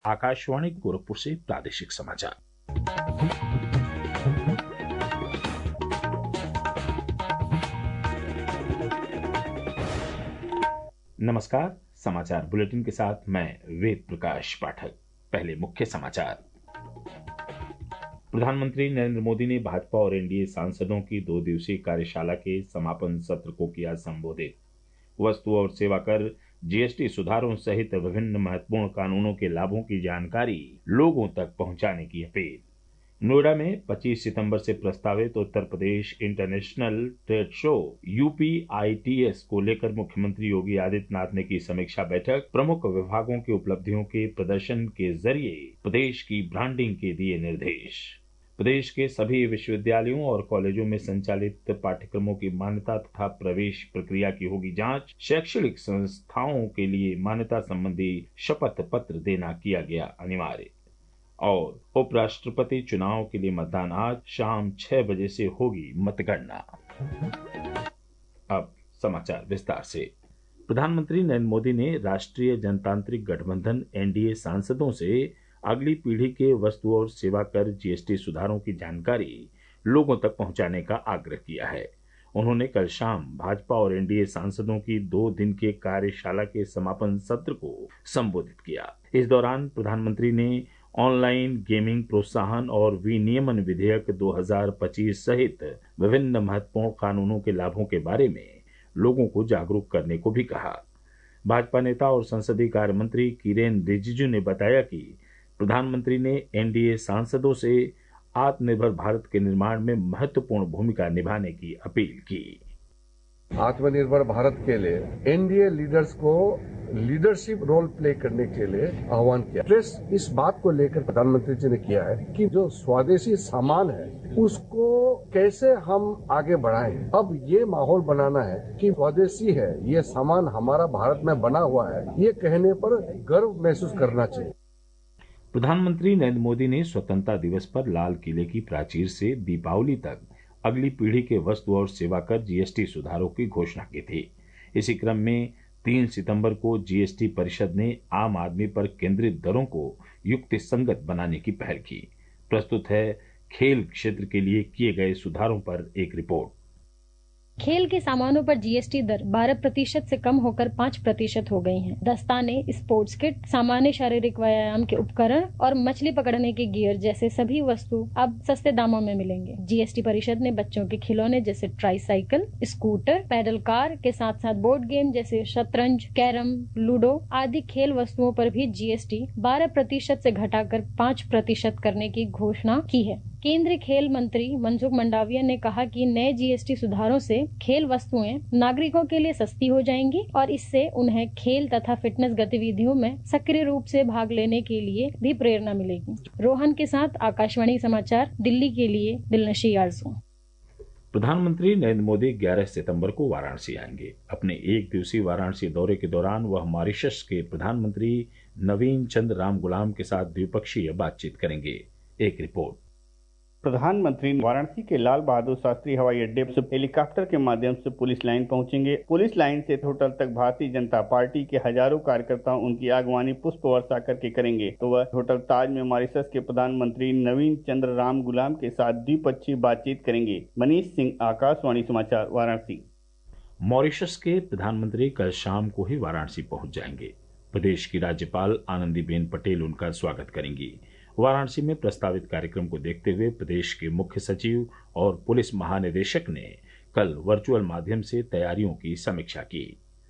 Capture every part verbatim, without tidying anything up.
आकाशवाणी गोरखपुर से प्रादेशिक समाचार। नमस्कार, समाचार बुलेटिन के साथ मैं वेद प्रकाश पाठक। पहले मुख्य समाचार। प्रधानमंत्री नरेंद्र मोदी ने भाजपा और एनडीए सांसदों की दो दिवसीय कार्यशाला के समापन सत्र को किया संबोधित। वस्तु और सेवा कर, जीएसटी सुधारों सहित विभिन्न महत्वपूर्ण कानूनों के लाभों की जानकारी लोगों तक पहुंचाने की अपील। नोएडा में पच्चीस सितंबर से प्रस्तावित Uttar Pradesh international trade show UPITS को लेकर मुख्यमंत्री योगी आदित्यनाथ ने की समीक्षा बैठक। प्रमुख विभागों की उपलब्धियों के प्रदर्शन के जरिए प्रदेश की ब्रांडिंग के दिए निर्देश। प्रदेश के सभी विश्वविद्यालयों और कॉलेजों में संचालित पाठ्यक्रमों की मान्यता तथा प्रवेश प्रक्रिया की होगी जांच। शैक्षणिक संस्थाओं के लिए मान्यता संबंधी शपथ पत्र देना किया गया अनिवार्य। और उपराष्ट्रपति चुनाव के लिए मतदान आज शाम छह बजे से होगी मतगणना। अब समाचार विस्तार से। प्रधानमंत्री नरेंद्र मोदी ने राष्ट्रीय जनतांत्रिक गठबंधन एनडीए सांसदों से अगली पीढ़ी के वस्तु और सेवा कर जीएसटी सुधारों की जानकारी लोगों तक पहुंचाने का आग्रह किया है। उन्होंने कल शाम भाजपा और एनडीए सांसदों की दो दिन के कार्यशाला के समापन सत्र को संबोधित किया। इस दौरान प्रधानमंत्री ने ऑनलाइन गेमिंग प्रोत्साहन और विनियमन विधेयक दो हज़ार पच्चीस सहित विभिन्न महत्वपूर्ण कानूनों के लाभों के बारे में लोगों को जागरूक करने को भी कहा। भाजपा नेता और संसदीय कार्य मंत्री किरेन रिजिजू ने बताया कि प्रधानमंत्री ने एनडीए सांसदों से आत्मनिर्भर भारत के निर्माण में महत्वपूर्ण भूमिका निभाने की अपील की। आत्मनिर्भर भारत के लिए एनडीए लीडर्स को लीडरशिप रोल प्ले करने के लिए आह्वान किया। प्रेस इस बात को लेकर प्रधानमंत्री जी ने किया है कि जो स्वदेशी सामान है उसको कैसे हम आगे बढ़ाएं। अब ये माहौल बनाना है कि स्वदेशी है, ये सामान हमारा भारत में बना हुआ है, ये कहने पर गर्व महसूस करना चाहिए। प्रधानमंत्री नरेंद्र मोदी ने स्वतंत्रता दिवस पर लाल किले की प्राचीर से दीपावली तक अगली पीढ़ी के वस्तु और सेवा कर जीएसटी सुधारों की घोषणा की थी। इसी क्रम में तीन सितंबर को जीएसटी परिषद ने आम आदमी पर केंद्रित दरों को युक्तिसंगत बनाने की पहल की। प्रस्तुत है खेल क्षेत्र के लिए किए गए सुधारों पर एक रिपोर्ट। खेल के सामानों पर जीएसटी दर बारह प्रतिशत से कम होकर पाँच प्रतिशत हो गई है। दस्ताने, स्पोर्ट्स किट, सामान्य शारीरिक व्यायाम के उपकरण और मछली पकड़ने के गियर जैसे सभी वस्तु अब सस्ते दामों में मिलेंगे। जीएसटी परिषद ने बच्चों के खिलौने जैसे ट्राईसाइकिल, स्कूटर, पैडल कार के साथ साथ बोर्ड गेम जैसे शतरंज, कैरम, लूडो आदि खेल वस्तुओं पर भी जीएसटी बारह प्रतिशत से घटाकर पाँच प्रतिशत करने की घोषणा की है। केंद्रीय खेल मंत्री मनसुख मंडाविया ने कहा कि नए जीएसटी सुधारों से खेल वस्तुएं नागरिकों के लिए सस्ती हो जाएंगी और इससे उन्हें खेल तथा फिटनेस गतिविधियों में सक्रिय रूप से भाग लेने के लिए भी प्रेरणा मिलेगी। रोहन के साथ आकाशवाणी समाचार दिल्ली के लिए दिलनशी आरजू। प्रधानमंत्री नरेंद्र मोदी ग्यारह सितंबर को वाराणसी आएंगे। अपने एक दिवसीय वाराणसी दौरे के दौरान वह मॉरिशस के प्रधानमंत्री नवीन चंद्र राम गुलाम के साथ द्विपक्षीय बातचीत करेंगे। एक रिपोर्ट। प्रधानमंत्री वाराणसी के लाल बहादुर शास्त्री हवाई अड्डे से हेलीकॉप्टर के माध्यम से पुलिस लाइन पहुंचेंगे। पुलिस लाइन से होटल तक भारतीय जनता पार्टी के हजारों कार्यकर्ता उनकी आगवानी पुष्प वर्षा करके करेंगे तो वह होटल ताज में मॉरिशस के प्रधानमंत्री नवीन चंद्र राम गुलाम के साथ द्विपक्षीय बातचीत करेंगे। मनीष सिंह, आकाशवाणी समाचार, वाराणसी। मॉरिशस के प्रधानमंत्री कल शाम को ही वाराणसी पहुंच जाएंगे। प्रदेश की राज्यपाल आनंदीबेन पटेल उनका स्वागत करेंगी। वाराणसी में प्रस्तावित कार्यक्रम को देखते हुए प्रदेश के मुख्य सचिव और पुलिस महानिदेशक ने कल वर्चुअल माध्यम से तैयारियों की समीक्षा की।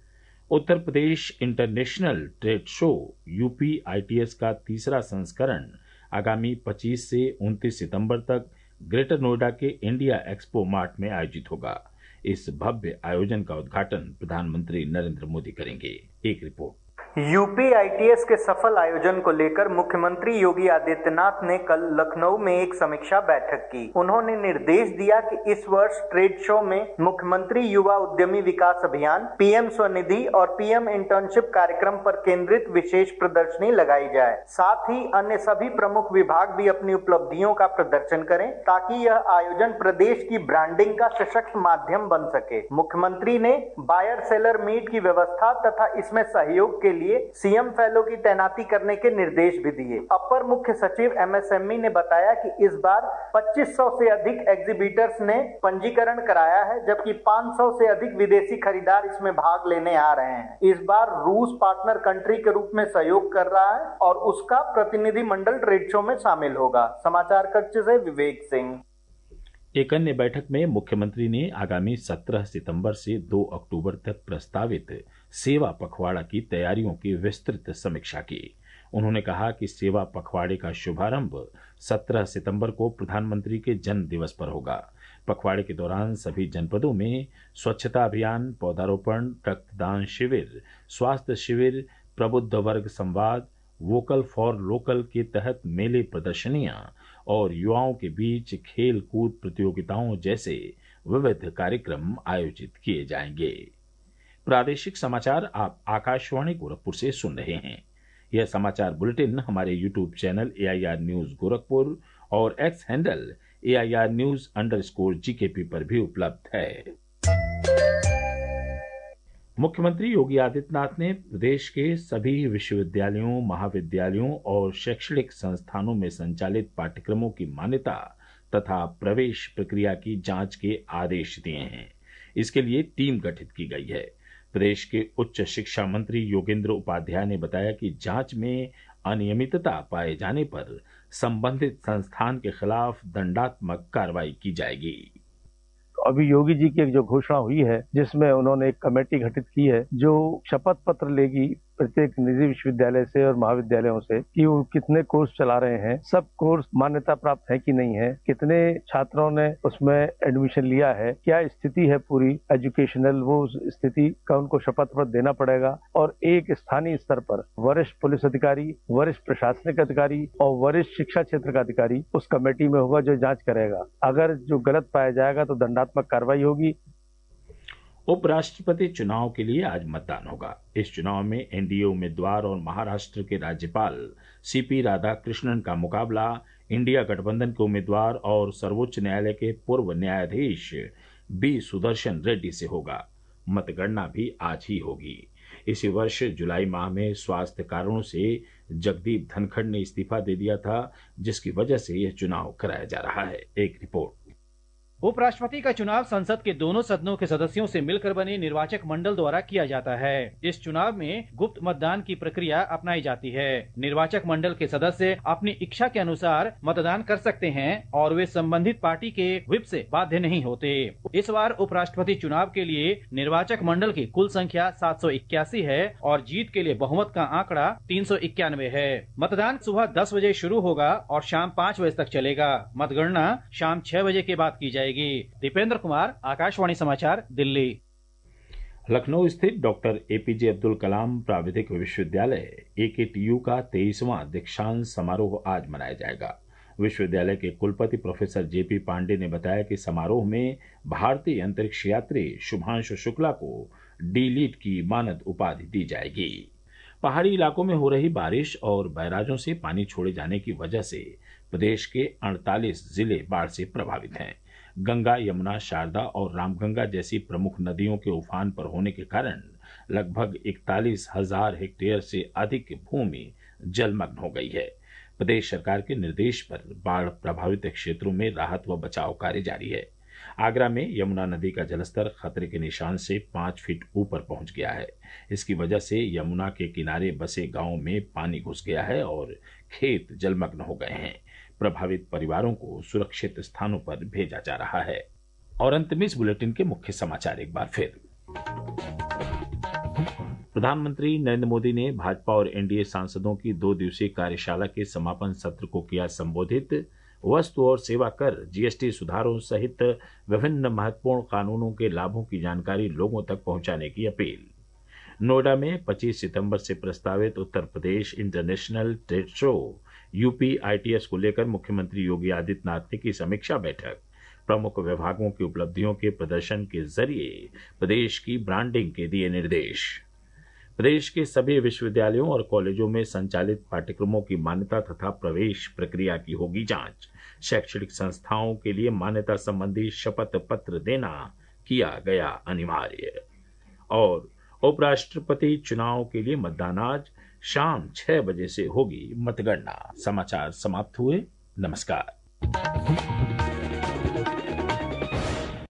Uttar Pradesh international trade show UPITS का तीसरा संस्करण आगामी पच्चीस से उनतीस सितंबर तक ग्रेटर नोएडा के इंडिया एक्सपो मार्ट में आयोजित होगा। इस भव्य आयोजन का उद्घाटन प्रधानमंत्री नरेंद्र मोदी करेंगे। एक रिपोर्ट। यूपीआईटीएस के सफल आयोजन को लेकर मुख्यमंत्री योगी आदित्यनाथ ने कल लखनऊ में एक समीक्षा बैठक की। उन्होंने निर्देश दिया कि इस वर्ष ट्रेड शो में मुख्यमंत्री युवा उद्यमी विकास अभियान, पीएम स्वनिधि और पीएम इंटर्नशिप कार्यक्रम पर केंद्रित विशेष प्रदर्शनी लगाई जाए। साथ ही अन्य सभी प्रमुख विभाग भी अपनी उपलब्धियों का प्रदर्शन करें ताकि यह आयोजन प्रदेश की ब्रांडिंग का सशक्त माध्यम बन सके। मुख्यमंत्री ने बायर सेलर मीट की व्यवस्था तथा इसमें सहयोग के लिए सीएम फेलो की तैनाती करने के निर्देश भी दिए। अपर मुख्य सचिव एमएसएमई ने बताया कि इस बार पच्चीस सौ से अधिक एग्जीबिटर्स ने पंजीकरण कराया है, जबकि पाँच सौ से अधिक विदेशी खरीदार इसमें भाग लेने आ रहे हैं। इस बार रूस पार्टनर कंट्री के रूप में सहयोग कर रहा है और उसका प्रतिनिधि मंडल ट्रेड शो में शामिल होगा। समाचार कक्ष से विवेक सिंह। एक अन्य बैठक में मुख्यमंत्री ने आगामी सत्रह सितंबर से दो अक्टूबर तक प्रस्तावित सेवा पखवाड़ा की तैयारियों की विस्तृत समीक्षा की। उन्होंने कहा कि सेवा पखवाड़े का शुभारंभ सत्रह सितंबर को प्रधानमंत्री के जन्म दिवस पर होगा। पखवाड़े के दौरान सभी जनपदों में स्वच्छता अभियान, पौधारोपण, रक्तदान शिविर, स्वास्थ्य शिविर, प्रबुद्ध वर्ग संवाद, वोकल फॉर लोकल के तहत मेले, प्रदर्शनियां और युवाओं के बीच खेल कूद प्रतियोगिताओं जैसे विविध कार्यक्रम आयोजित किए जाएंगे। प्रादेशिक समाचार आप आकाशवाणी गोरखपुर से सुन रहे हैं। यह समाचार बुलेटिन हमारे YouTube channel A I R news Gorakhpur और X handle A I R news underscore G K P पर भी उपलब्ध है। मुख्यमंत्री योगी आदित्यनाथ ने प्रदेश के सभी विश्वविद्यालयों, महाविद्यालयों और शैक्षणिक संस्थानों में संचालित पाठ्यक्रमों की मान्यता तथा प्रवेश प्रक्रिया की जांच के आदेश दिए हैं। इसके लिए टीम गठित की गई है। प्रदेश के उच्च शिक्षा मंत्री योगेंद्र उपाध्याय ने बताया कि जांच में अनियमितता पाए जाने पर संबंधित संस्थान के खिलाफ दंडात्मक कार्रवाई की जाएगी। अभी योगी जी की एक जो घोषणा हुई है, जिसमें उन्होंने एक कमेटी गठित की है जो शपथ पत्र लेगी प्रत्येक निजी विश्वविद्यालय से और महाविद्यालयों से कि वो कितने कोर्स चला रहे हैं, सब कोर्स मान्यता प्राप्त है कि नहीं है, कितने छात्रों ने उसमें एडमिशन लिया है, क्या स्थिति है पूरी एजुकेशनल, वो स्थिति का उनको शपथ पत्र देना पड़ेगा। और एक स्थानीय स्तर पर वरिष्ठ पुलिस अधिकारी, वरिष्ठ प्रशासनिक अधिकारी और वरिष्ठ शिक्षा क्षेत्र का अधिकारी उस कमेटी में होगा जो जांच करेगा। अगर जो गलत पाया जाएगा तो दंडात्मक कार्रवाई होगी। उपराष्ट्रपति चुनाव के लिए आज मतदान होगा। इस चुनाव में एनडीए उम्मीदवार और महाराष्ट्र के राज्यपाल सीपी राधाकृष्णन का मुकाबला इंडिया गठबंधन के उम्मीदवार और सर्वोच्च न्यायालय के पूर्व न्यायाधीश बी सुदर्शन रेड्डी से होगा। मतगणना भी आज ही होगी। इसी वर्ष जुलाई माह में स्वास्थ्य कारणों से जगदीप धनखड़ ने इस्तीफा दे दिया था, जिसकी वजह से यह चुनाव कराया जा रहा है। एक रिपोर्ट। उपराष्ट्रपति का चुनाव संसद के दोनों सदनों के सदस्यों से मिलकर बने निर्वाचक मंडल द्वारा किया जाता है। इस चुनाव में गुप्त मतदान की प्रक्रिया अपनाई जाती है। निर्वाचक मंडल के सदस्य अपनी इच्छा के अनुसार मतदान कर सकते हैं और वे संबंधित पार्टी के व्हिप से बाध्य नहीं होते। इस बार उपराष्ट्रपति चुनाव के लिए निर्वाचक मंडल की कुल संख्या सात सौ इक्यासी है और जीत के लिए बहुमत का आंकड़ा तीन सौ इक्यानवे है। मतदान सुबह दस बजे शुरू होगा और शाम पाँच बजे तक चलेगा। मतगणना शाम छह बजे के बाद की जाएगी। दीपेंद्र कुमार, आकाशवाणी समाचार, दिल्ली। लखनऊ स्थित डॉक्टर एपीजे अब्दुल कलाम प्राविधिक विश्वविद्यालय ए के टी यू का तेईसवां दीक्षांत समारोह आज मनाया जाएगा। विश्वविद्यालय के कुलपति प्रोफेसर जेपी पांडे ने बताया कि समारोह में भारतीय अंतरिक्ष यात्री शुभांशु शुक्ला को डी लीट की मानद उपाधि दी जाएगी। पहाड़ी इलाकों में हो रही बारिश और बैराजों से पानी छोड़े जाने की वजह से प्रदेश के अड़तालीस जिले बाढ़ से प्रभावित हैं। गंगा, यमुना, शारदा और रामगंगा जैसी प्रमुख नदियों के उफान पर होने के कारण लगभग इकतालीस हजार हेक्टेयर से अधिक भूमि जलमग्न हो गई है। प्रदेश सरकार के निर्देश पर बाढ़ प्रभावित क्षेत्रों में राहत व बचाव कार्य जारी है। आगरा में यमुना नदी का जलस्तर खतरे के निशान से पांच फीट ऊपर पहुंच गया है। इसकी वजह से यमुना के किनारे बसे गांवों में पानी घुस गया है और खेत जलमग्न हो गए हैं। प्रभावित परिवारों को सुरक्षित स्थानों पर भेजा जा रहा है। और अंत में इस बुलेटिन के मुख्य समाचार एक बार फिर। प्रधानमंत्री नरेंद्र मोदी ने भाजपा और एनडीए सांसदों की दो दिवसीय कार्यशाला के समापन सत्र को किया संबोधित। वस्तु और सेवा कर, जीएसटी सुधारों सहित विभिन्न महत्वपूर्ण कानूनों के लाभों की जानकारी लोगों तक पहुंचाने की अपील। नोएडा में पच्चीस सितंबर से प्रस्तावित Uttar Pradesh international trade show UP ITS को लेकर मुख्यमंत्री योगी आदित्यनाथ ने की समीक्षा बैठक। प्रमुख विभागों की उपलब्धियों के प्रदर्शन के जरिए प्रदेश की ब्रांडिंग के दिए निर्देश। प्रदेश के सभी विश्वविद्यालयों और कॉलेजों में संचालित पाठ्यक्रमों की मान्यता तथा प्रवेश प्रक्रिया की होगी जांच। शैक्षणिक संस्थाओं के लिए मान्यता संबंधी शपथ पत्र देना किया गया अनिवार्य। और उपराष्ट्रपति चुनाव के लिए मतदान आज शाम छह बजे से होगी मतगणना। समाचार समाप्त हुए। नमस्कार।